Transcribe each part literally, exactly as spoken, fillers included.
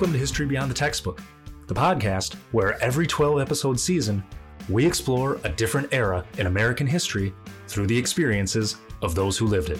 Welcome to History Beyond the Textbook, the podcast where every twelve episode season, we explore a different era in American history through the experiences of those who lived it.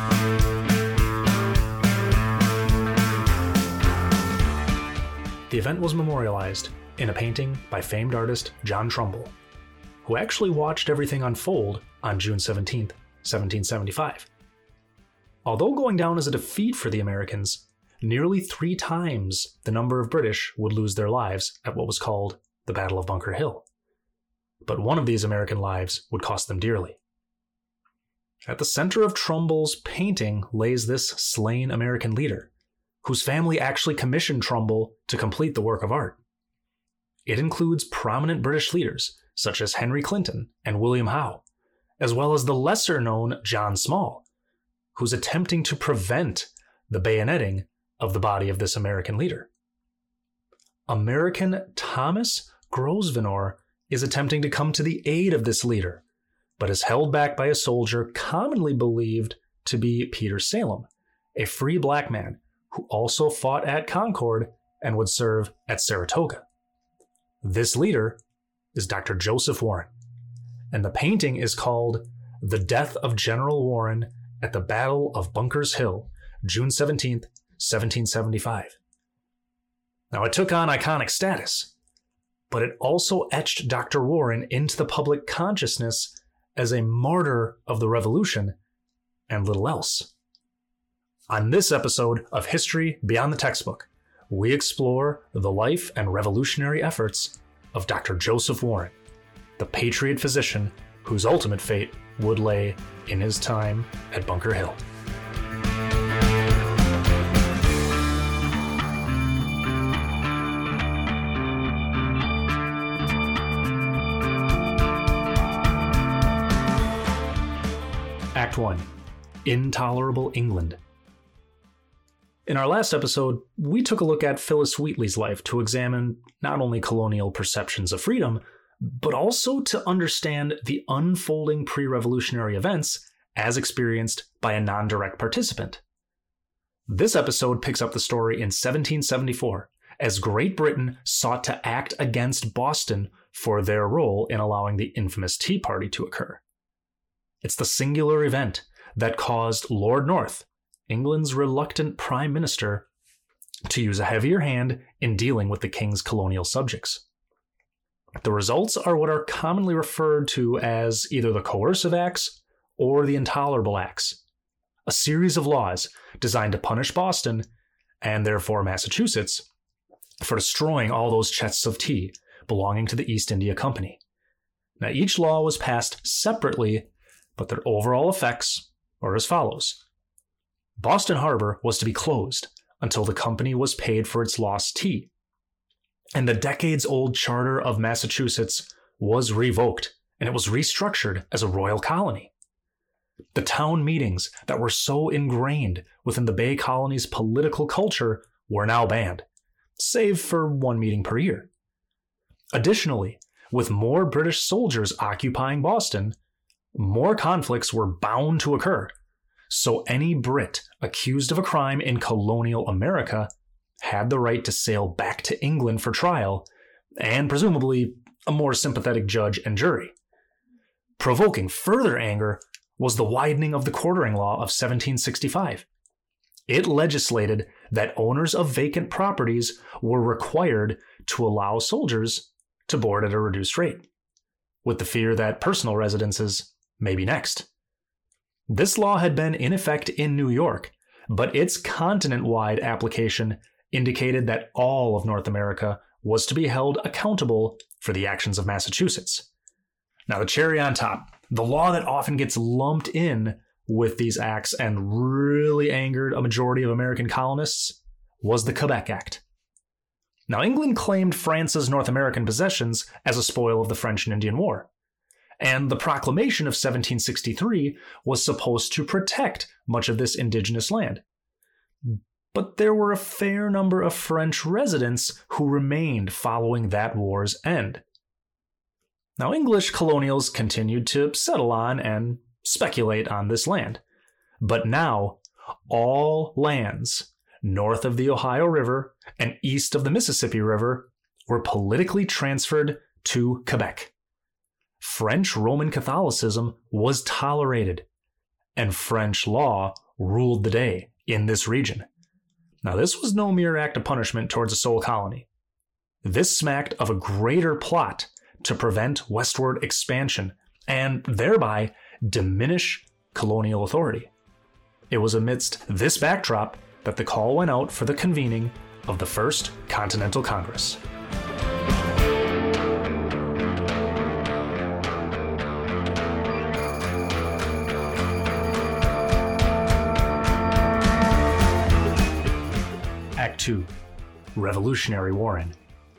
The event was memorialized in a painting by famed artist John Trumbull, who actually watched everything unfold on June seventeenth, seventeen seventy-five. Although going down as a defeat for the Americans, nearly three times the number of British would lose their lives at what was called the Battle of Bunker Hill. But one of these American lives would cost them dearly. At the center of Trumbull's painting lays this slain American leader, whose family actually commissioned Trumbull to complete the work of art. It includes prominent British leaders such as Henry Clinton and William Howe, as well as the lesser-known John Small, who's attempting to prevent the bayoneting of the body of this American leader. American Thomas Grosvenor is attempting to come to the aid of this leader, but is held back by a soldier commonly believed to be Peter Salem, a free black man who also fought at Concord and would serve at Saratoga. This leader is Doctor Joseph Warren, and the painting is called The Death of General Warren at the Battle of Bunker's Hill, June seventeenth, seventeen seventy-five. Now, it took on iconic status, but it also etched Doctor Warren into the public consciousness as a martyr of the Revolution and little else. On this episode of History Beyond the Textbook, we explore the life and revolutionary efforts of Doctor Joseph Warren, the patriot physician whose ultimate fate would lay in his time at Bunker Hill. Act one. Intolerable England. In our last episode, we took a look at Phillis Wheatley's life to examine not only colonial perceptions of freedom, but also to understand the unfolding pre-revolutionary events as experienced by a non-direct participant. This episode picks up the story in seventeen seventy-four, as Great Britain sought to act against Boston for their role in allowing the infamous Tea Party to occur. It's the singular event that caused Lord North, England's reluctant prime minister, to use a heavier hand in dealing with the king's colonial subjects. The results are what are commonly referred to as either the Coercive Acts or the Intolerable Acts, a series of laws designed to punish Boston, and therefore Massachusetts, for destroying all those chests of tea belonging to the East India Company. Now, each law was passed separately, but their overall effects are as follows. Boston Harbor was to be closed until the company was paid for its lost tea, and the decades-old charter of Massachusetts was revoked, and it was restructured as a royal colony. The town meetings that were so ingrained within the Bay Colony's political culture were now banned, save for one meeting per year. Additionally, with more British soldiers occupying Boston, more conflicts were bound to occur, so any Brit accused of a crime in colonial America had the right to sail back to England for trial, and presumably a more sympathetic judge and jury. Provoking further anger was the widening of the quartering law of seventeen sixty-five. It legislated that owners of vacant properties were required to allow soldiers to board at a reduced rate, with the fear that personal residences may be next. This law had been in effect in New York, but its continent-wide application indicated that all of North America was to be held accountable for the actions of Massachusetts. Now, the cherry on top, the law that often gets lumped in with these acts and really angered a majority of American colonists, was the Quebec Act. Now, England claimed France's North American possessions as a spoil of the French and Indian War, and the Proclamation of seventeen sixty-three was supposed to protect much of this indigenous land. But there were a fair number of French residents who remained following that war's end. Now, English colonials continued to settle on and speculate on this land, but now all lands north of the Ohio River and east of the Mississippi River were politically transferred to Quebec. French Roman Catholicism was tolerated, and French law ruled the day in this region. Now, this was no mere act of punishment towards a sole colony. This smacked of a greater plot to prevent westward expansion and thereby diminish colonial authority. It was amidst this backdrop that the call went out for the convening of the First Continental Congress. Act two. Revolutionary Warren.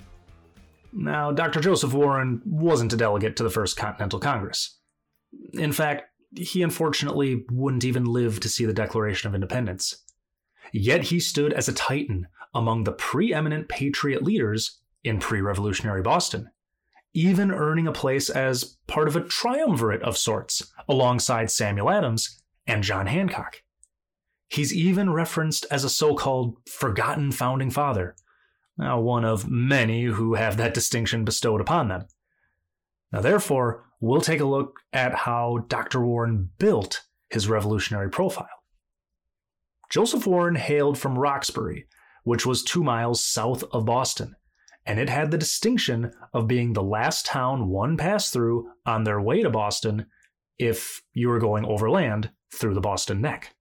Now, Doctor Joseph Warren wasn't a delegate to the First Continental Congress. In fact, he unfortunately wouldn't even live to see the Declaration of Independence. Yet he stood as a titan among the preeminent patriot leaders in pre-revolutionary Boston, even earning a place as part of a triumvirate of sorts alongside Samuel Adams and John Hancock. He's even referenced as a so-called forgotten founding father, now one of many who have that distinction bestowed upon them. Now, therefore, we'll take a look at how Doctor Warren built his revolutionary profile. Joseph Warren hailed from Roxbury, which was two miles south of Boston, and it had the distinction of being the last town one passed through on their way to Boston if you were going overland through the Boston Neck.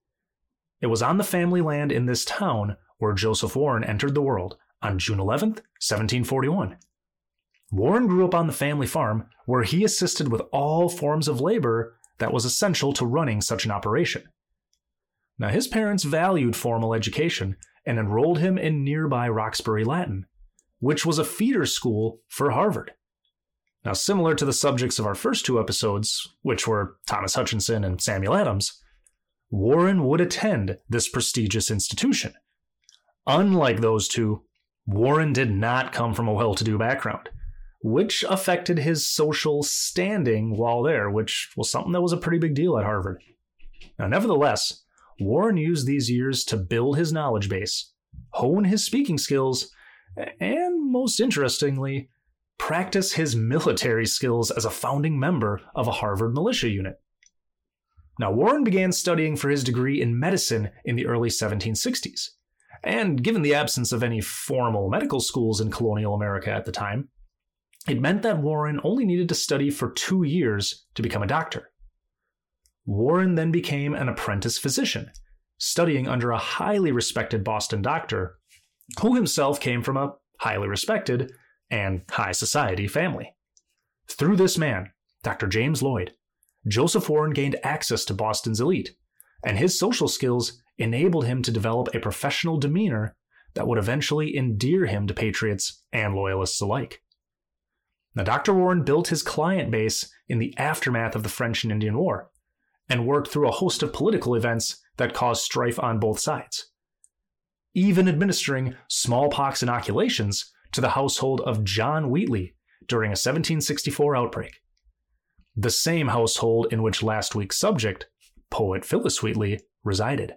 It was on the family land in this town where Joseph Warren entered the world on June eleventh, seventeen forty-one. Warren grew up on the family farm where he assisted with all forms of labor that was essential to running such an operation. Now, his parents valued formal education and enrolled him in nearby Roxbury Latin, which was a feeder school for Harvard. Now, similar to the subjects of our first two episodes, which were Thomas Hutchinson and Samuel Adams, Warren would attend this prestigious institution. Unlike those two, Warren did not come from a well-to-do background, which affected his social standing while there, which was something that was a pretty big deal at Harvard. Now, nevertheless, Warren used these years to build his knowledge base, hone his speaking skills, and, most interestingly, practice his military skills as a founding member of a Harvard militia unit. Now, Warren began studying for his degree in medicine in the early seventeen sixties, and given the absence of any formal medical schools in colonial America at the time, it meant that Warren only needed to study for two years to become a doctor. Warren then became an apprentice physician, studying under a highly respected Boston doctor, who himself came from a highly respected and high society family. Through this man, Doctor James Lloyd, Joseph Warren gained access to Boston's elite, and his social skills enabled him to develop a professional demeanor that would eventually endear him to patriots and loyalists alike. Now, Doctor Warren built his client base in the aftermath of the French and Indian War, and worked through a host of political events that caused strife on both sides, even administering smallpox inoculations to the household of John Wheatley during a seventeen sixty-four outbreak, the same household in which last week's subject, poet Phillis Wheatley, resided.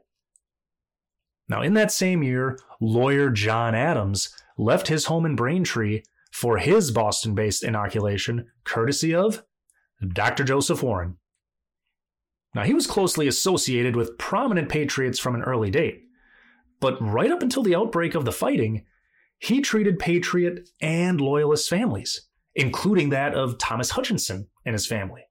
Now, in that same year, lawyer John Adams left his home in Braintree for his Boston-based inoculation, courtesy of Doctor Joseph Warren. Now, he was closely associated with prominent patriots from an early date, but right up until the outbreak of the fighting, he treated patriot and loyalist families, including that of Thomas Hutchinson and his family.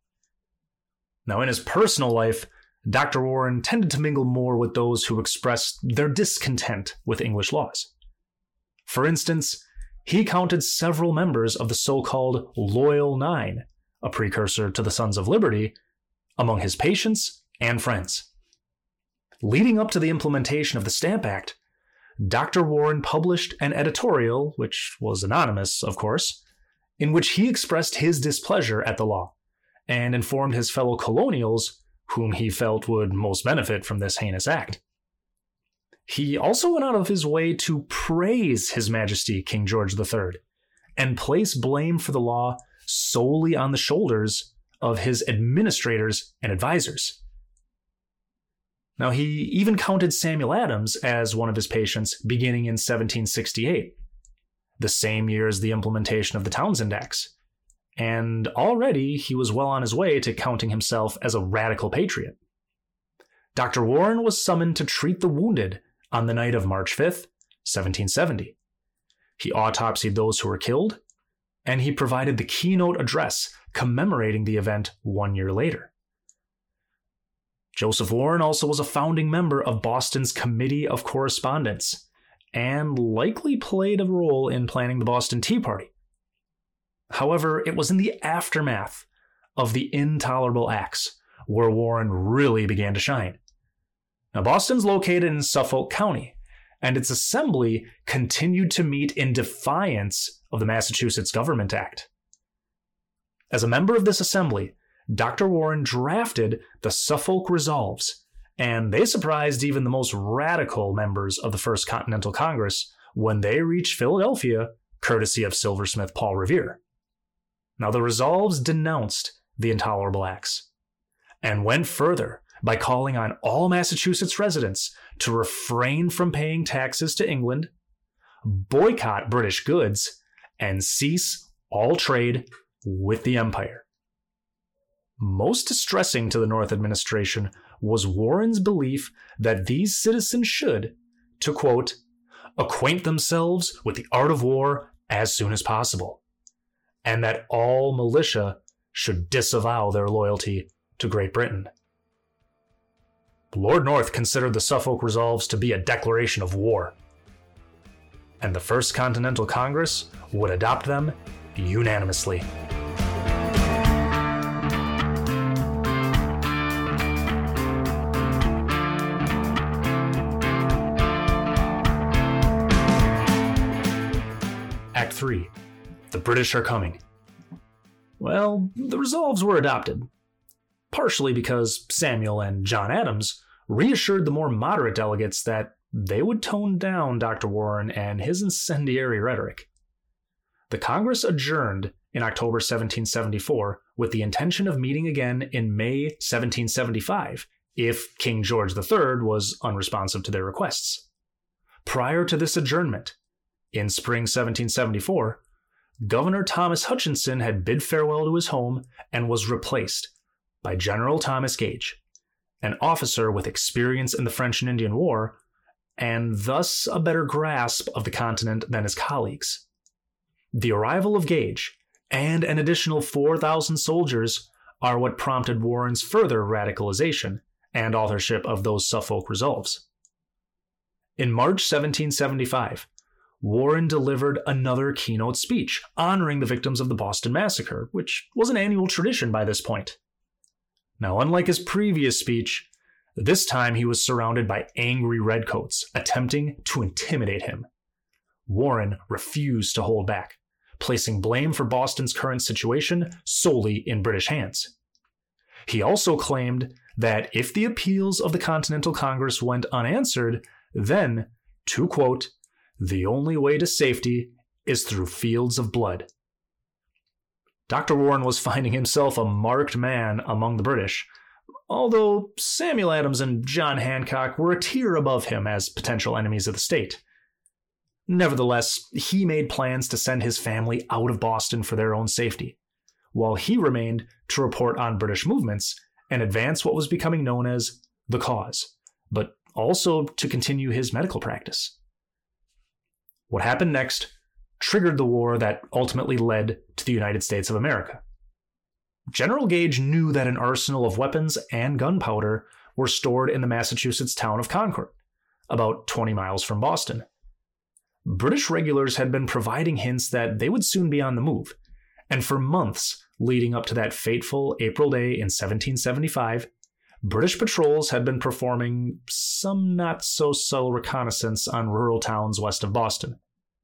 Now, in his personal life, Doctor Warren tended to mingle more with those who expressed their discontent with English laws. For instance, he counted several members of the so-called Loyal Nine, a precursor to the Sons of Liberty, among his patients and friends. Leading up to the implementation of the Stamp Act, Doctor Warren published an editorial, which was anonymous, of course, in which he expressed his displeasure at the law and informed his fellow colonials whom he felt would most benefit from this heinous act. He also went out of his way to praise His Majesty King George the Third and place blame for the law solely on the shoulders of his administrators and advisors. Now, he even counted Samuel Adams as one of his patients beginning in seventeen sixty-eight, the same year as the implementation of the Townshend Acts. And already he was well on his way to counting himself as a radical patriot. Doctor Warren was summoned to treat the wounded on the night of March fifth, seventeen seventy. He autopsied those who were killed, and he provided the keynote address commemorating the event one year later. Joseph Warren also was a founding member of Boston's Committee of Correspondence, and likely played a role in planning the Boston Tea Party. However, it was in the aftermath of the Intolerable Acts where Warren really began to shine. Now, Boston's located in Suffolk County, and its assembly continued to meet in defiance of the Massachusetts Government Act. As a member of this assembly, Doctor Warren drafted the Suffolk Resolves, and they surprised even the most radical members of the First Continental Congress when they reached Philadelphia, courtesy of silversmith Paul Revere. Now, the Resolves denounced the Intolerable Acts, and went further by calling on all Massachusetts residents to refrain from paying taxes to England, boycott British goods, and cease all trade with the Empire. Most distressing to the North administration was Warren's belief that these citizens should, to quote, acquaint themselves with the art of war as soon as possible, and that all militia should disavow their loyalty to Great Britain. Lord North considered the Suffolk Resolves to be a declaration of war, and the First Continental Congress would adopt them unanimously. Act three. The British are coming. Well, the Resolves were adopted, partially because Samuel and John Adams reassured the more moderate delegates that they would tone down Doctor Warren and his incendiary rhetoric. The Congress adjourned in October seventeen seventy-four with the intention of meeting again in May seventeen seventy-five if King George the Third was unresponsive to their requests. Prior to this adjournment, in spring seventeen seventy-four, Governor Thomas Hutchinson had bid farewell to his home and was replaced by General Thomas Gage, an officer with experience in the French and Indian War, and thus a better grasp of the continent than his colleagues. The arrival of Gage and an additional four thousand soldiers are what prompted Warren's further radicalization and authorship of those Suffolk Resolves. In March seventeen seventy-five, Warren delivered another keynote speech honoring the victims of the Boston Massacre, which was an annual tradition by this point. Now, unlike his previous speech, this time he was surrounded by angry redcoats attempting to intimidate him. Warren refused to hold back, placing blame for Boston's current situation solely in British hands. He also claimed that if the appeals of the Continental Congress went unanswered, then, to quote, the only way to safety is through fields of blood. Doctor Warren was finding himself a marked man among the British, although Samuel Adams and John Hancock were a tier above him as potential enemies of the state. Nevertheless, he made plans to send his family out of Boston for their own safety, while he remained to report on British movements and advance what was becoming known as the cause, but also to continue his medical practice. What happened next triggered the war that ultimately led to the United States of America. General Gage knew that an arsenal of weapons and gunpowder were stored in the Massachusetts town of Concord, about twenty miles from Boston. British regulars had been providing hints that they would soon be on the move, and for months leading up to that fateful April day in seventeen seventy-five, British patrols had been performing some not-so-subtle reconnaissance on rural towns west of Boston.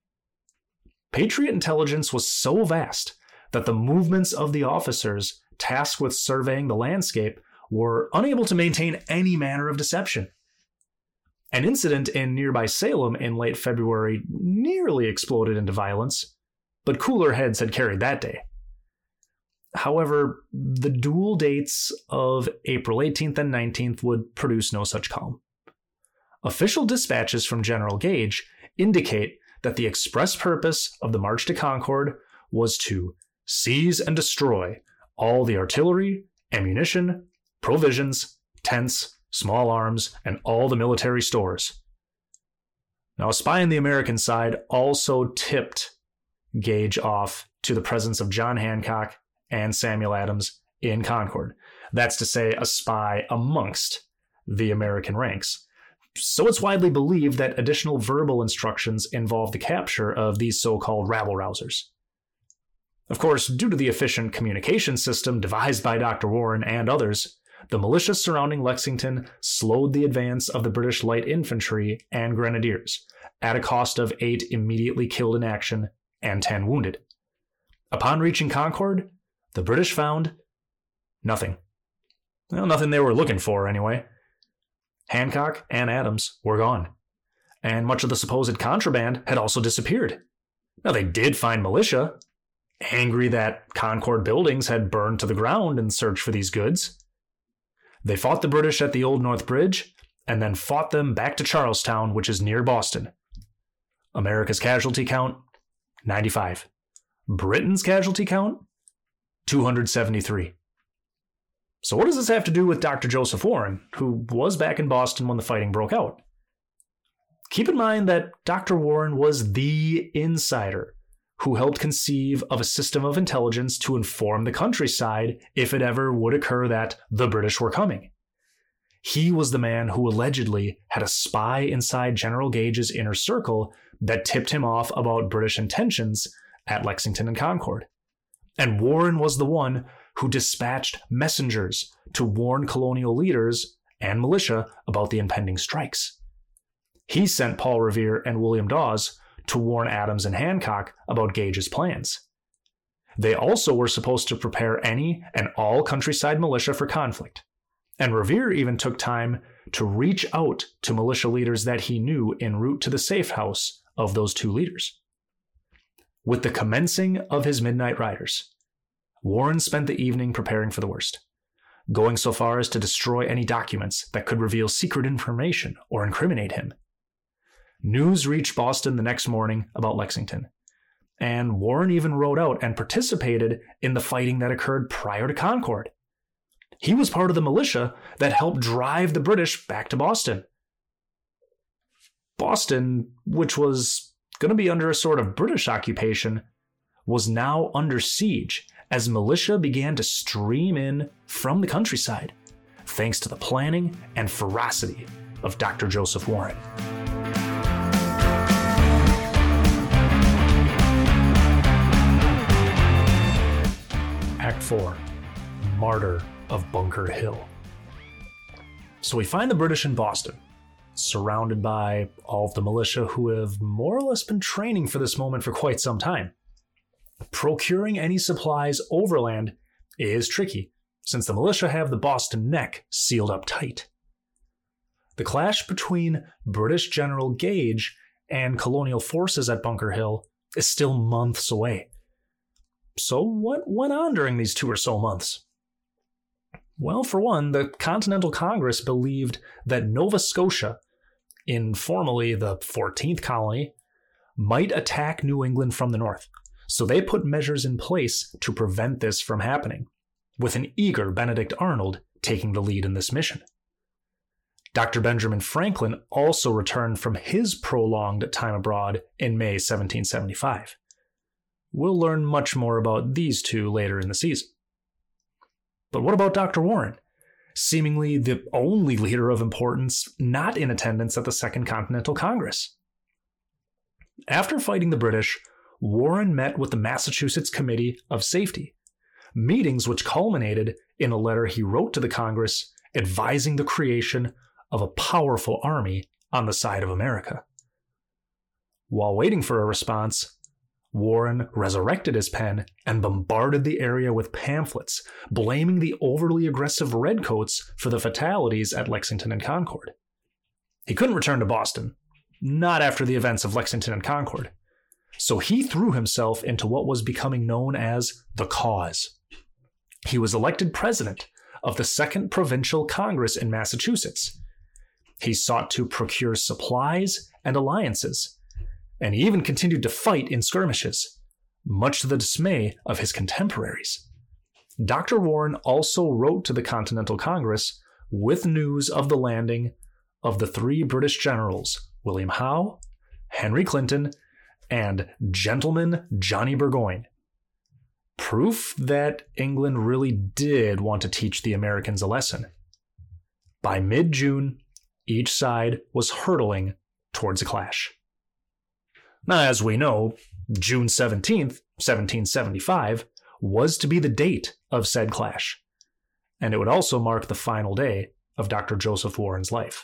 Patriot intelligence was so vast that the movements of the officers tasked with surveying the landscape were unable to maintain any manner of deception. An incident in nearby Salem in late February nearly exploded into violence, but cooler heads had carried that day. However, the dual dates of April eighteenth and nineteenth would produce no such calm. Official dispatches from General Gage indicate that the express purpose of the march to Concord was to seize and destroy all the artillery, ammunition, provisions, tents, small arms, and all the military stores. Now, a spy on the American side also tipped Gage off to the presence of John Hancock and Samuel Adams in Concord. That's to say, a spy amongst the American ranks. So it's widely believed that additional verbal instructions involved the capture of these so-called rabble-rousers. Of course, due to the efficient communication system devised by Doctor Warren and others, the militia surrounding Lexington slowed the advance of the British light infantry and grenadiers, at a cost of eight immediately killed in action and ten wounded. Upon reaching Concord, the British found nothing. Well, nothing they were looking for, anyway. Hancock and Adams were gone, and much of the supposed contraband had also disappeared. Now, they did find militia, angry that Concord buildings had burned to the ground in search for these goods. They fought the British at the Old North Bridge, and then fought them back to Charlestown, which is near Boston. America's casualty count, ninety-five. Britain's casualty count, two hundred seventy-three. So what does this have to do with Doctor Joseph Warren, who was back in Boston when the fighting broke out? Keep in mind that Doctor Warren was the insider who helped conceive of a system of intelligence to inform the countryside if it ever would occur that the British were coming. He was the man who allegedly had a spy inside General Gage's inner circle that tipped him off about British intentions at Lexington and Concord. And Warren was the one who dispatched messengers to warn colonial leaders and militia about the impending strikes. He sent Paul Revere and William Dawes to warn Adams and Hancock about Gage's plans. They also were supposed to prepare any and all countryside militia for conflict, and Revere even took time to reach out to militia leaders that he knew en route to the safe house of those two leaders. With the commencing of his midnight riders, Warren spent the evening preparing for the worst, going so far as to destroy any documents that could reveal secret information or incriminate him. News reached Boston the next morning about Lexington, and Warren even rode out and participated in the fighting that occurred prior to Concord. He was part of the militia that helped drive the British back to Boston. Boston, which was going to be under a sort of British occupation, was now under siege as militia began to stream in from the countryside, thanks to the planning and ferocity of Doctor Joseph Warren. Act four, Martyr of Bunker Hill. So we find the British in Boston, surrounded by all of the militia who have more or less been training for this moment for quite some time. Procuring any supplies overland is tricky, since the militia have the Boston Neck sealed up tight. The clash between British General Gage and colonial forces at Bunker Hill is still months away. So what went on during these two or so months? Well, for one, the Continental Congress believed that Nova Scotia, informally the fourteenth colony, might attack New England from the north. So they put measures in place to prevent this from happening, with an eager Benedict Arnold taking the lead in this mission. Doctor Benjamin Franklin also returned from his prolonged time abroad in May seventeen seventy-five. We'll learn much more about these two later in the season. But what about Doctor Warren, seemingly the only leader of importance not in attendance at the Second Continental Congress? After fighting the British, Warren met with the Massachusetts Committee of Safety, meetings which culminated in a letter he wrote to the Congress advising the creation of a powerful army on the side of America. While waiting for a response, Warren resurrected his pen and bombarded the area with pamphlets, blaming the overly aggressive Redcoats for the fatalities at Lexington and Concord. He couldn't return to Boston, not after the events of Lexington and Concord. So he threw himself into what was becoming known as the Cause, he was elected president of the Second Provincial Congress in Massachusetts. He sought to procure supplies and alliances, and he even continued to fight in skirmishes, much to the dismay of his contemporaries. Doctor Warren also wrote to the Continental Congress with news of the landing of the three British generals, William Howe, Henry Clinton, and Gentleman Johnny Burgoyne. Proof that England really did want to teach the Americans a lesson. By mid-June, each side was hurtling towards a clash. Now, as we know, June seventeenth, seventeen seventy-five, was to be the date of said clash, and it would also mark the final day of Doctor Joseph Warren's life.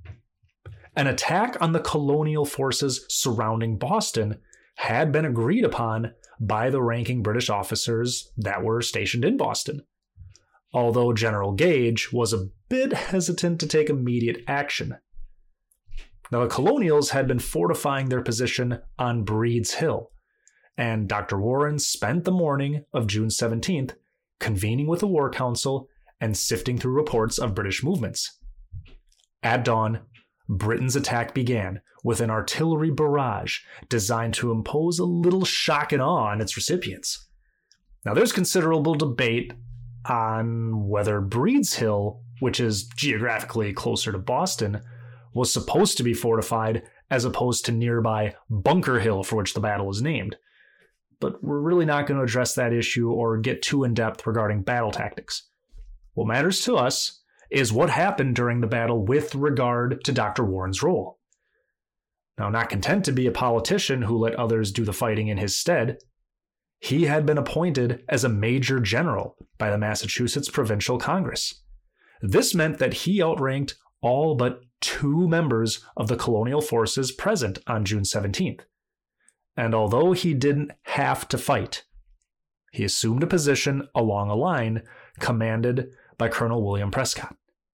An attack on the colonial forces surrounding Boston had been agreed upon by the ranking British officers that were stationed in Boston, although General Gage was a bit hesitant to take immediate action. Now, the Colonials had been fortifying their position on Breed's Hill, and Doctor Warren spent the morning of June seventeenth convening with the War Council and sifting through reports of British movements. At dawn, Britain's attack began with an artillery barrage designed to impose a little shock and awe on its recipients. Now, there's considerable debate on whether Breed's Hill, which is geographically closer to Boston, was supposed to be fortified as opposed to nearby Bunker Hill, for which the battle is named. But we're really not going to address that issue or get too in-depth regarding battle tactics. What matters to us is what happened during the battle with regard to Doctor Warren's role. Now, not content to be a politician who let others do the fighting in his stead, he had been appointed as a major general by the Massachusetts Provincial Congress. This meant that he outranked all but two members of the colonial forces present on June seventeenth. And although he didn't have to fight, he assumed a position along a line commanded by Colonel William Prescott.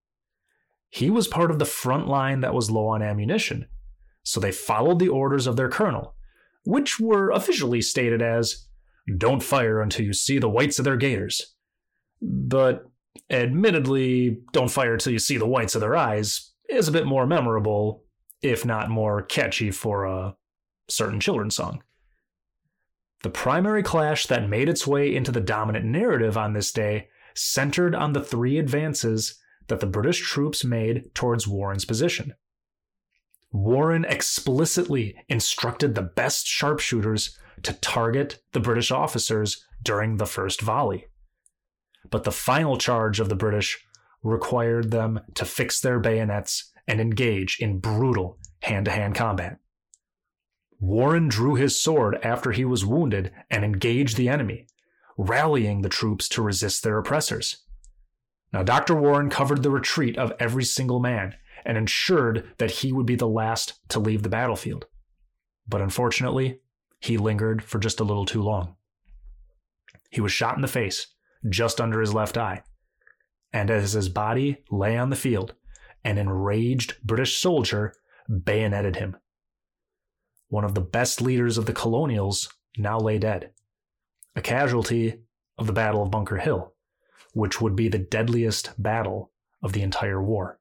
He was part of the front line that was low on ammunition, so they followed the orders of their colonel, which were officially stated as, "Don't fire until you see the whites of their gaiters." But admittedly, "Don't fire until you see the whites of their eyes" is a bit more memorable, if not more catchy for a certain children's song. The primary clash that made its way into the dominant narrative on this day centered on the three advances that the British troops made towards Warren's position. Warren explicitly instructed the best sharpshooters to target the British officers during the first volley. But the final charge of the British required them to fix their bayonets and engage in brutal hand-to-hand combat. Warren drew his sword after he was wounded and engaged the enemy, rallying the troops to resist their oppressors. Now, Doctor Warren covered the retreat of every single man and ensured that he would be the last to leave the battlefield. But unfortunately, he lingered for just a little too long. He was shot in the face, just under his left eye, and as his body lay on the field, an enraged British soldier bayoneted him. One of the best leaders of the Colonials now lay dead, a casualty of the Battle of Bunker Hill, which would be the deadliest battle of the entire war.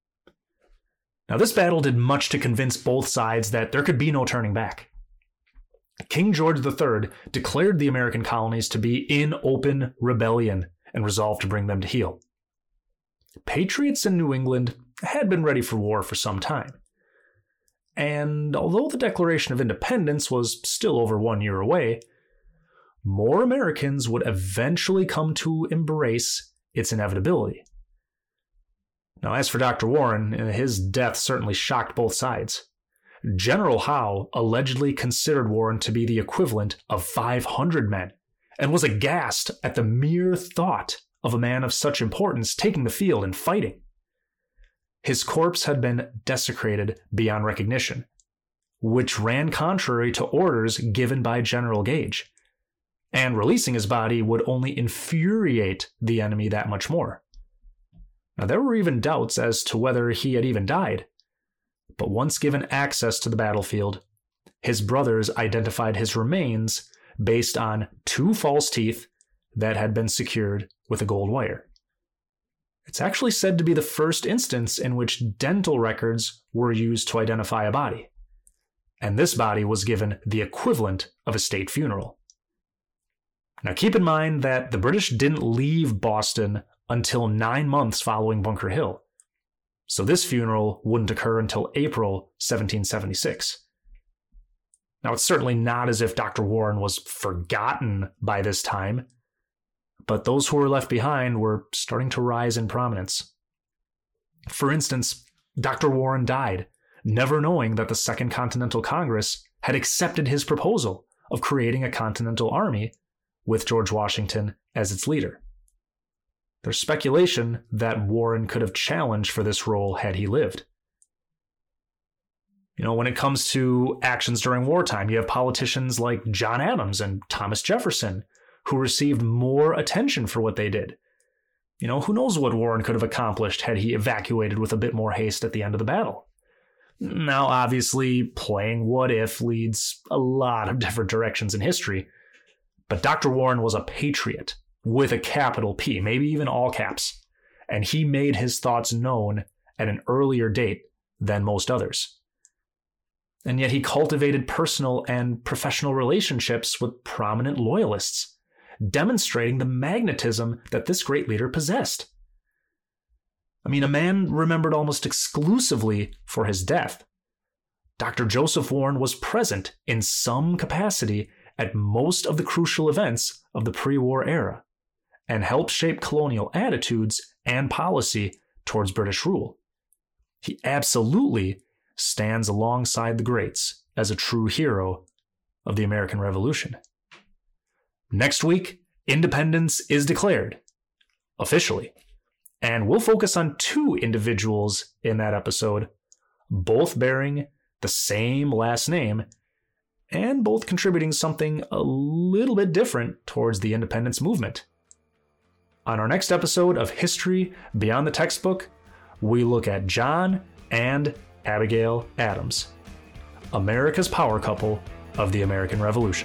Now, this battle did much to convince both sides that there could be no turning back. King George the Third declared the American colonies to be in open rebellion and resolved to bring them to heel. Patriots in New England had been ready for war for some time. And although the Declaration of Independence was still over one year away, more Americans would eventually come to embrace its inevitability. Now, as for Doctor Warren, his death certainly shocked both sides. General Howe allegedly considered Warren to be the equivalent of five hundred men and was aghast at the mere thought of a man of such importance taking the field and fighting. His corpse had been desecrated beyond recognition, which ran contrary to orders given by General Gage, and releasing his body would only infuriate the enemy that much more. Now, there were even doubts as to whether he had even died, but once given access to the battlefield, his brothers identified his remains based on two false teeth that had been secured with a gold wire. It's actually said to be the first instance in which dental records were used to identify a body. And this body was given the equivalent of a state funeral. Now keep in mind that the British didn't leave Boston until nine months following Bunker Hill, so this funeral wouldn't occur until April seventeen seventy-six. Now it's certainly not as if Doctor Warren was forgotten by this time, but those who were left behind were starting to rise in prominence. For instance, Doctor Warren died, never knowing that the Second Continental Congress had accepted his proposal of creating a Continental Army with George Washington as its leader. There's speculation that Warren could have challenged for this role had he lived. You know, when it comes to actions during wartime, you have politicians like John Adams and Thomas Jefferson who received more attention for what they did. You know, who knows what Warren could have accomplished had he evacuated with a bit more haste at the end of the battle. Now, obviously, playing what if leads a lot of different directions in history, but Doctor Warren was a patriot with a capital P, maybe even all caps, and he made his thoughts known at an earlier date than most others. And yet he cultivated personal and professional relationships with prominent loyalists, demonstrating the magnetism that this great leader possessed. I mean, a man remembered almost exclusively for his death. Doctor Joseph Warren was present in some capacity at most of the crucial events of the pre-war era and helped shape colonial attitudes and policy towards British rule. He absolutely stands alongside the greats as a true hero of the American Revolution. Next week, independence is declared, officially, and we'll focus on two individuals in that episode, both bearing the same last name and both contributing something a little bit different towards the independence movement. On our next episode of History Beyond the Textbook, we look at John and Abigail Adams, America's power couple of the American Revolution.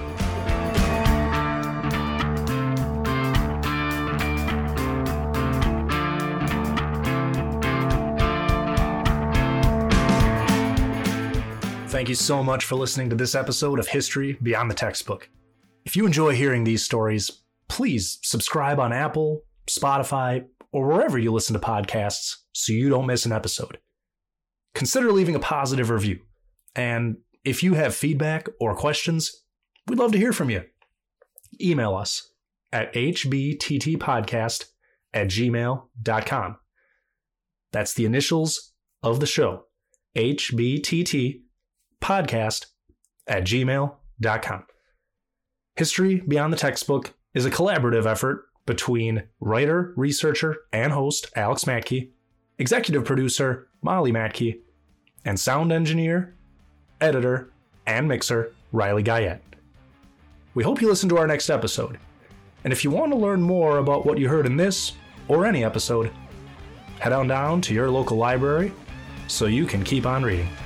Thank you so much for listening to this episode of History Beyond the Textbook. If you enjoy hearing these stories, please subscribe on Apple, Spotify, or wherever you listen to podcasts so you don't miss an episode. Consider leaving a positive review. And if you have feedback or questions, we'd love to hear from you. Email us at h b t t podcast at gmail dot com. That's the initials of the show, H B T T podcast at gmail dot com. History Beyond the Textbook is a collaborative effort between writer, researcher, and host Alex Matke, executive producer Molly Matke, and sound engineer, editor, and mixer Riley Guyette. We hope you listen to our next episode, and if you want to learn more about what you heard in this or any episode, head on down to your local library so you can keep on reading.